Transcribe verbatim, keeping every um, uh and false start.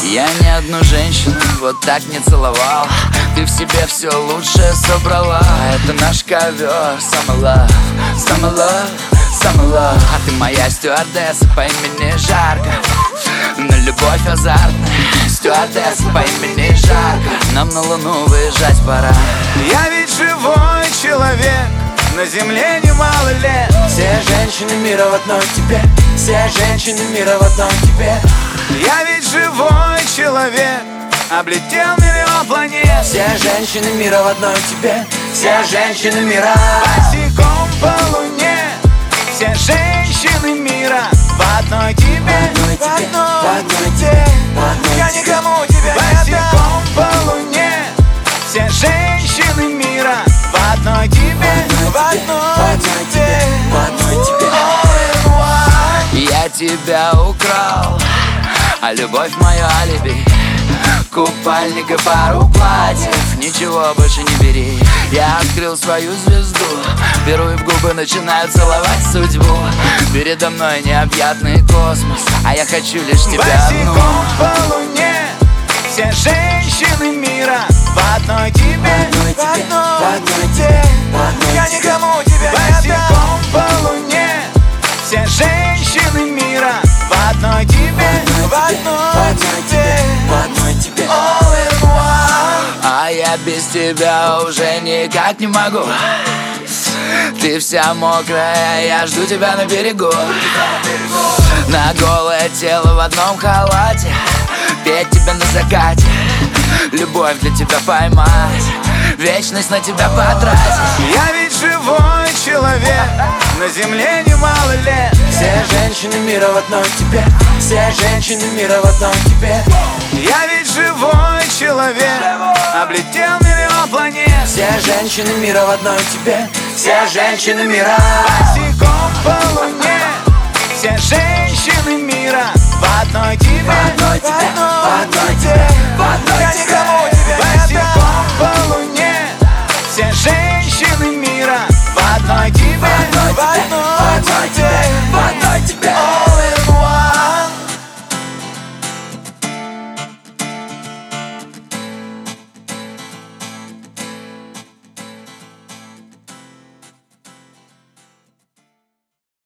Я ни одну женщину вот так не целовал. Ты в себе все лучшее собрала. Это наш ковер, summer love, summer love, summer love. А ты моя стюардесса по имени Жарко. Но любовь азартная, стюардесса по имени Жарко. Нам на луну выезжать пора. Я ведь живой человек, на земле немало лет. Все женщины мира в одной тебе, все женщины мира в одной тебе. Я ведь живой человек, облетел миллион планет. Все женщины мира в одной тебе, все женщины мира. Босиком по луне, все женщины мира в одной тебе, в одной тебе, в одной тебе, в одной я никому тебя не отдам. Босиком по луне, все женщины мира в одной тебе, в одной тебе, в одной тебе. Я тебя украл, а любовь мое алиби. Купальник и пару платьев, ничего больше не бери. Я открыл свою звезду, беру и в губы начинаю целовать судьбу. Передо мной необъятный космос, а я хочу лишь тебя одну. Босиком по луне, все женщины мира в одной тебе, в одной тебе, я никому тебя не отдам. Босиком по луне, все женщины мира в одной тебе, в одной тебе, в одной тебе. А я без тебя уже никак не могу. Ты вся мокрая, я жду тебя на берегу. На голое тело в одном халате, петь тебя на закате, любовь для тебя поймать, вечность на тебя потратить. Я ведь живой человек, на земле немало лет. Все женщины мира в одной тебе, все женщины мира в одной тебе. Я ведь живой человек, облетел миллион планет. Все женщины мира в одной тебе, все женщины мира. Босиком по луне, все женщины мира в одной тебе, в одной тебе, в одной тебе, в одной